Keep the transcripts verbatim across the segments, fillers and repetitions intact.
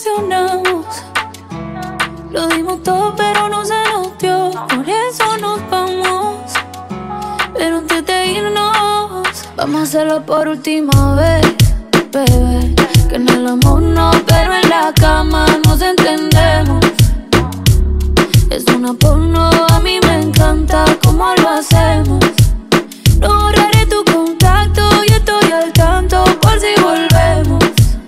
ilusionamos. Lo dimos todo pero no se nos dio. Por eso nos vamos. Pero antes de irnos, vamos a hacerlo por última vez, bebé. Que en el amor no, pero en la cama nos entendemos. Es una porno, a mí me encanta cómo lo hacemos. No borraré tu contacto y estoy al tanto por si volvemos.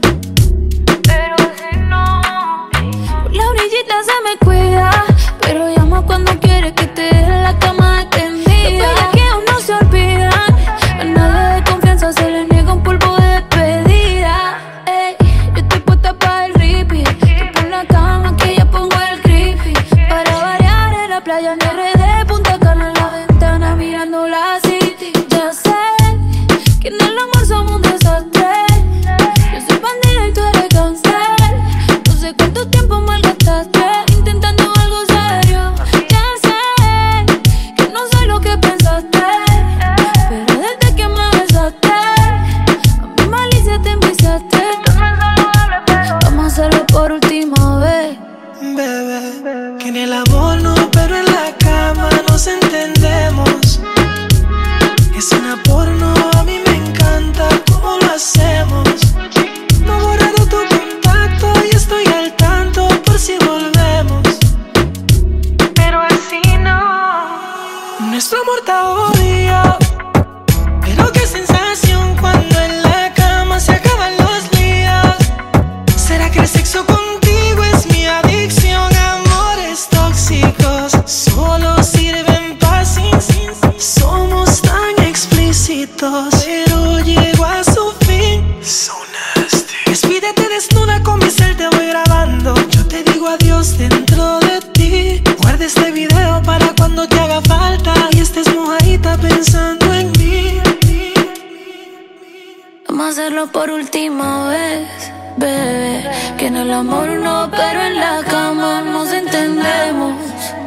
Pero si no, por la orillita se me cuida, pero llama cuando quiere que te deje la cama extendida. Los bellaqueos no se olvidan, a nadie de confianza se le niega un polvo de despedida. Ey, yo estoy puesta para el repeat. Tú pon la cama que ya pongo el creepy. Para variar en la playa en R D, Punta Cana en la ventana mirando la city. Ya sé que en el amor somos un desastre. Yo soy bandida y tú eres gangster. No sé cuánto tiempo malgastaste intentando algo serio. Ya sé que no soy lo que pensaste, pero desde que me besaste a mi malicia te enviciaste. Vamos a hacerlo por última vez, bebé. Que en el amor no, pero en la cama nos entendemos. Es una porno, a mí me encanta cómo lo hacemos. No he borrado tu contacto y estoy al tanto por si volvemos. Pero así no. Nuestro amor está odio, pero qué sensación cuando en la cama se acaban los líos. ¿Será que el sexo contigo es mi adicción? Amores tóxicos solo sirven pa' sin, sin, sin. Somos tan explícitos, pero llego a su fin. So nasty. Despídete desnuda, con mi cel te voy grabando. Yo te digo adiós dentro de ti. Guarda este video para cuando te haga falta y estés mojadita pensando en mí. vamos a hacerlo por última vez, bebé. Que en el amor no, pero en la cama nos entendemos.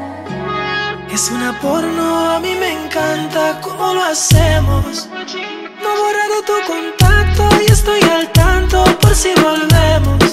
Es una porno, a mí me encanta cómo lo hacemos. No he borrado tu contacto y estoy al tanto por si volvemos.